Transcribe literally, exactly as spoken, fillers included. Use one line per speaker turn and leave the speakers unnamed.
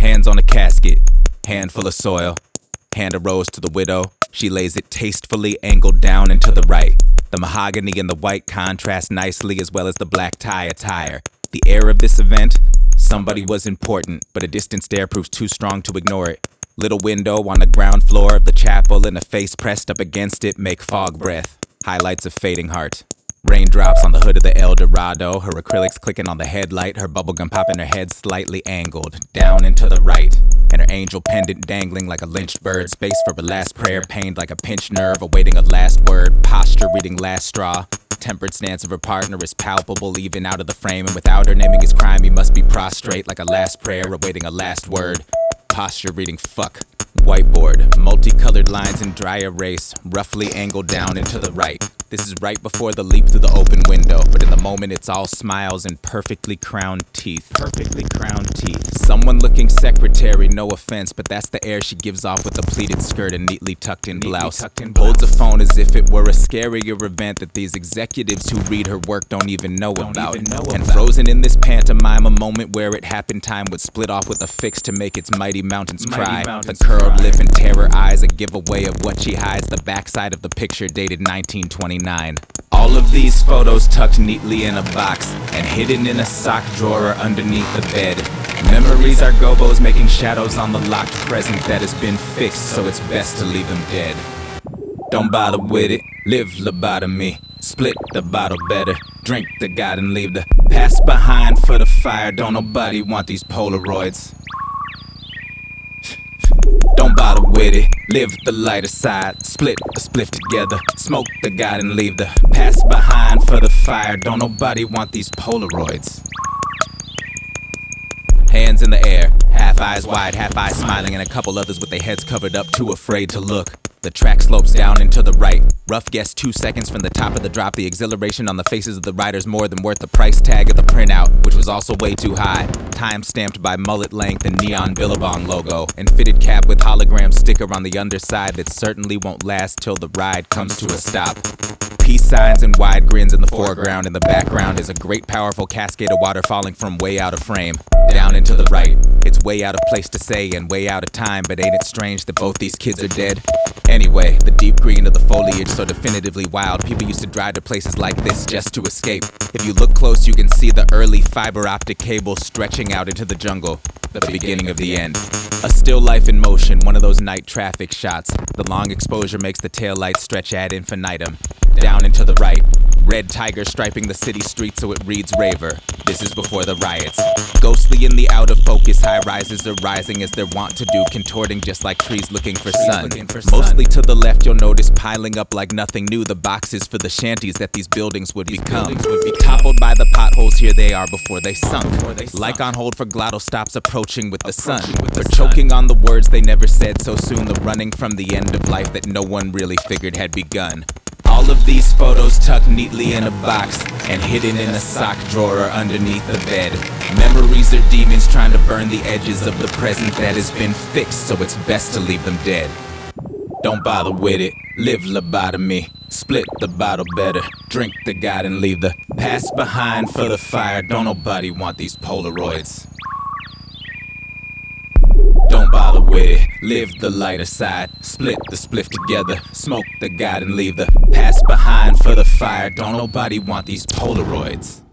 Hands on a casket, handful of soil. Hand a rose to the widow. She lays it tastefully angled down and to the right. The mahogany and the white contrast nicely, as well as the black tie attire. The air of this event, somebody was important, but a distant stare proves too strong to ignore it. Little window on the ground floor of the chapel and a face pressed up against it make fog breath. Highlights of fading heart. Raindrops on the hood of the El Dorado, her acrylics clicking on the headlight, her bubblegum popping her head slightly angled, down and to the right. And her angel pendant dangling like a lynched bird. Space for a last prayer, pained like a pinched nerve, awaiting a last word. Posture reading last straw. Tempered stance of her partner is palpable even out of the frame, and without her naming his crime he must be prostrate like a last prayer, awaiting a last word. Posture reading fuck. Whiteboard, multicolored lines in dry erase, roughly angled down and to the right. This is right before the leap through the open window, but in the moment it's all smiles and perfectly crowned teeth. Perfectly crowned teeth. Someone looking secretary, no offense, but that's the air she gives off with the pleated skirt and neatly tucked in blouse. Tucked in blouse. Holds a phone as if it were a scarier event that these executives who read her work don't even know don't about. Even know and about. Frozen in this pantomime, a moment where it happened, time would split off with a fix to make its mighty mountains mighty cry. Mountains the curled cry. Lip and terror eyes, a giveaway of what she hides. The backside of the picture dated nineteen twenty-nine. All of these photos tucked neatly in a box and hidden in a sock drawer underneath the bed. Memories are gobos making shadows on the locked present that has been fixed, so it's best to leave them dead. Don't bother with it, live lobotomy. Split the bottle better, drink the God and leave the past behind for the fire. Don't nobody want these Polaroids. Don't bother with it, live the lighter side. Split the spliff together, smoke the God and leave the past behind for the fire. Don't nobody want these Polaroids. Hands in the air, half eyes wide, half eyes smiling, and a couple others with their heads covered up, too afraid to look. The track slopes down and to the right. Rough guess two seconds from the top of the drop. The exhilaration on the faces of the riders more than worth the price tag of the printout, which was also way too high. Time stamped by mullet length and neon Billabong logo, and fitted cap with hologram sticker on the underside that certainly won't last till the ride comes to a stop. Peace signs and wide grins in the foreground. In the background is a great powerful cascade of water falling from way out of frame. Down and to the right. It's way out of place to say and way out of time, but ain't it strange that both these kids are dead? Anyway, the deep green of the foliage so definitively wild. People used to drive to places like this just to escape. If you look close, you can see the early fiber optic cable stretching out into the jungle. The beginning of the end. A still life in motion, one of those night traffic shots. The long exposure makes the taillights stretch ad infinitum. Down and to the right. Red tiger striping the city streets so it reads raver. This is before the riots. Ghostly in the out of focus, high rises are rising as they're wont to do, contorting just like trees looking for trees sun. Looking for Mostly sun. To the left you'll notice piling up like nothing new the boxes for the shanties that these buildings would these become. Buildings would be toppled by the potholes, here they are before they sunk. Before they sunk. Like on hold for glottal stops approaching with the approaching sun. With the for sun. Choking on the words they never said so soon, the running from the end of life that no one really figured had begun. All of these photos tucked neatly in a box and hidden in a sock drawer underneath the bed. Memories are demons trying to burn the edges of the present that has been fixed, so it's best to leave them dead. Don't bother with it, live lobotomy. Split the bottle better, drink the God and leave the past behind for the fire. Don't nobody want these Polaroids. Don't bother with it, live the lighter side. Split the spliff together, smoke the God and leave the past behind for the fire. Don't nobody want these Polaroids.